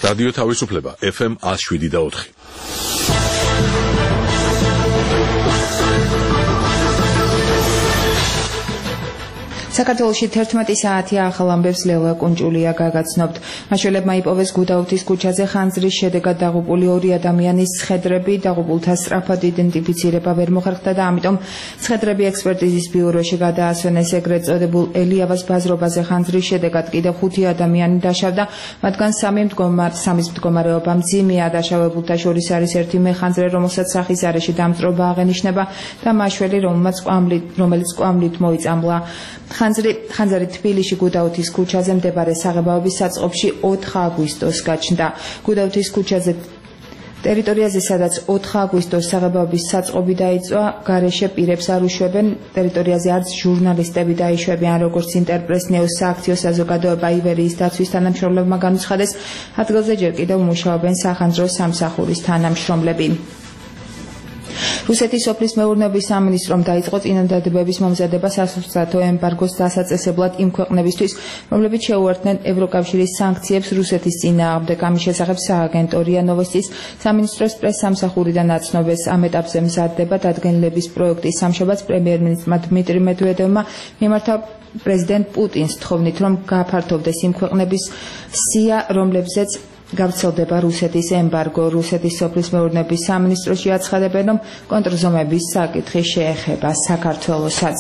რადიო თავისუფლება FM 107.4. საქართველოში 11 საათია ახალ ამბებს ლელა კუნჭულია გაგაცნობთ. მაშველებმა იპოვეს გუდაუთის ქუჩაზე ხანძრის შედეგად დაღუპული 2 ადამიანის ცხედრები, დაღუპულთა სწრაფად იდენტიფიცირება ვერ მოხერხდა და ამიტომ ცხედრები ექსპერტიზის ბიუროში გადაასვენეს. ეგრეთ წოდებულ ელიავას ბაზრობაზე ხანძრის შედეგად კიდევ 5 ადამიანი დაშავდა, მათგან 3 მდგომარეობა მძიმეა. დაშავებულთა შორის არის ერთი მეხანძრე, რომელსაც სახის არეში დამწრობა აღენიშნება და მაშველი, რომელიც კვამლით მოიწამლა. ხანძარი თბილისში გუდაუთის ქუჩაზე მდებარე საღებავების საწყობში 4 აგვისტოს გაჩნდა. გუდაუთის ქუჩაზე ტერიტორიაზე, სადაც 4 აგვისტოს საღებავების საწყობი დაიწყო, გარეშე პირებს არ უშვებენ. ტერიტორიაზე არც ჟურნალისტები დაიშვებიან, როგორც ინტერპრეს ნეუს სააქციო საზოგადოება ივერიის დაცვის თანამშრომლებმა განუცხადეს, ადგილზე ჯერ კიდევ მუშაობენ სახანძრო სამსახურის თანამშრომლები. რუსეთის სოფლის მეურნეობის სამინისტრომ დაიწყო წინადადებების მომზადება სასურსათო ემბარგოს დასაწესებლად იმ ქვეყნებისთვის, რომლებიც შეუერთდნენ ევროკავშირის სანქციებს რუსეთის წინააღმდეგ. ამის შესახებ სააგენტო რია ნოვოსტის სამინისტროს პრეს-სამსახურიდან აცნობეს. ამ ეტაპზე მზადდება დადგენილების პროექტის სამშაბათს პრემიერ-მინისტრმა დმიტრი მედვედევმა მიმართა პრეზიდენტ პუტინს თხოვნით, რომ გაფართოვდეს იმ ქვეყნების სია, რომლებზეც გავრცელდება რუსეთის ემბარგო. რუსეთის სოფლის მეურნეობის სამინისტროში აცხადებენ, რომ კონტრზომების საკითხი შეეხება საქართველოსაც.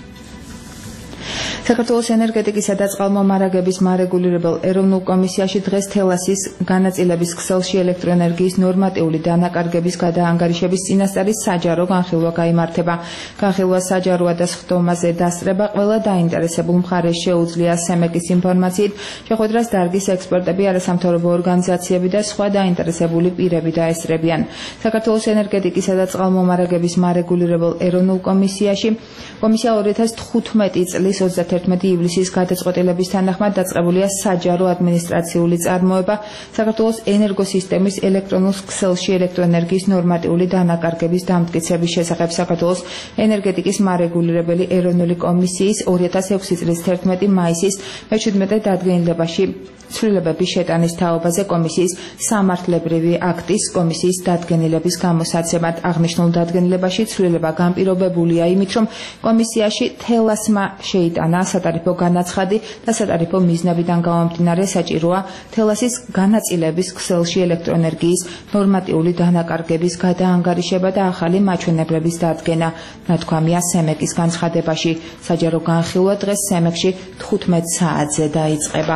საქართველოს ენერგეტიკისა და წყალმომარაგების მარეგულირებელ ეროვნულ კომისიაში დღეს თელასის განაწილების ქსელში ელექტროენერგიის ნორმატიული დანაკარგების გადაანგარიშების წინასწარი საჯარო განხილვა გაიმართება. განხილვა საჯაროა და სხდომაზე დასწრება ყველა დაინტერესებულ მხარეს შეუძლია. სემეკის ინფორმაციით, შეხვედრას დარგის ექსპერტები, არასამთავრობო ორგანიზაციები და სხვა დაინტერესებული პირები დაესწრებიან. საქართველოს ენერგეტიკისა და წყალმომარაგების მარეგულირებელ ეროვნულ კომისიაში კომისია 2015 წლის 31 ივლისის გადაწყვეტილების თანახმად დაწყებულია საჯარო ადმინისტრაციული წარმოება საქართველოს ენერგოსისტემის ელექტრონულ ქსელში ელექტროენერგიის ნორმატიული დანაკარგების დამტკიცების შესახებ. საქართველოს ენერგეტიკის მარეგულირებელი ეროვნული კომისიის 2006 წლის 11 მაისის მე-17 დადგენილებაში ცვლილებების შეტანის თაობაზე კომისიის სამართლებრივი აქტის კომისიის დადგენილების გამოსაცემად. აღნიშნულ დადგენილებაში ცვლილება განპირობებულია იმით, რომ კომისიაში თელასმა შეიტანა სატარიფო განაცხადი და სატარიფო მიზნებიდან გამომდინარე საჭიროა თელასის განაწილების ქსელში ელექტროენერგიის ნორმატიული დანაკარგების გადაანგარიშება და ახალი მაჩვენებლების დადგენა. ნათქვამია სემეკის განცხადებაში. საჯარო განხილვა დღეს სემეკში 15 საათზე დაიწყება.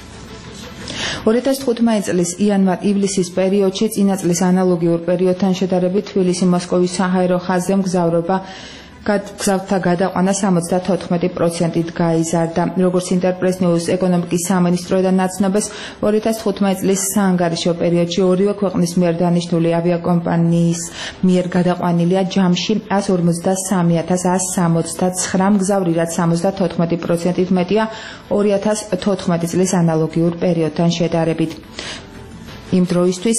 2015 წლის იანვარ-ივლისის პერიოდში წინა წლის ანალოგიურ პერიოდთან შედარებით თბილისი-მოსკოვის საჰაერო ხაზზე მგზავრთა გადაყვანა 74%-ით გაიზარდა. როგორც ინტერპრეს ნიუს ეკონომიკის სამინისტროდან აცნობეს, 2015 წლის საანგარიშო პერიოდში ორივე ქვეყნის მიერ დანიშნული ავიაკომპანიის მიერ გადაყვანილია ჯამში 153.169 მგზავრი, რაც 74%-ით მეტია 2014 წლის ანალოგიურ პერიოდთან შედარებით. იმ დროისთვის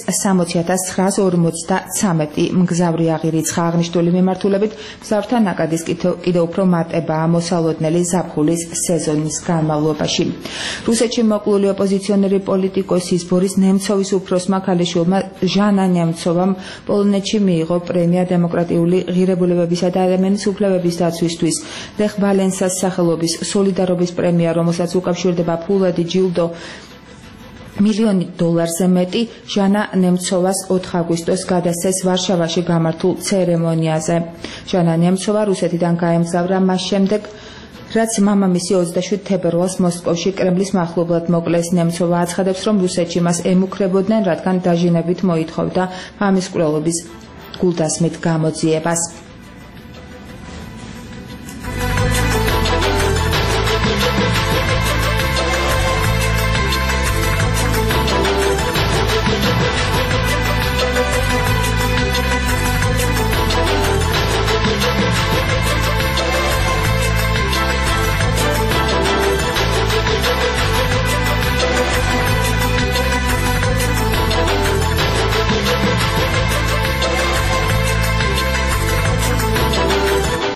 60.953 მგზავრი აღირიცხა. აღნიშნული მიმართულებით მგზავრთა ნაკადის კიდევ უფრო მარტებაა მოსალოდნელი ზაფხულის სეზონის განმავლობაში. რუსეთში მოკლული ოპოზიციონერი პოლიტიკოსის ბორის ნემცოვის უფროსმა ქალიშვილმა ჟანა ნემცოვამ პოლონეთში მიიღო პრემია დემოკრატიული ღირებულებებისა და ადამიანის უფლებების დაცვისთვის. ლეხ ვალენსას სახელობის სოლიდარობის პრემია, რომელსაც უკავშირდება ფულადი ჯილდო $1 მილიონი მეტი, ჟანა ნემცოვას 4 აგვისტოს გადასცეს ვარშავაში გამართულ ცერემონიაზე. ჟანა ნემცოვა რუსეთიდან გაემგზავრა მას შემდეგ, რაც მამამისი 27 თებერვალს მოსკოვში კრემლის მახლობლად მოკლეს. ნემცოვა აცხადებს, რომ რუსეთში მას ემუქრებოდნენ, რადგან დაჟინებით მოითხოვდა მამის მკვლელობის გულდასმით გამოძიებას.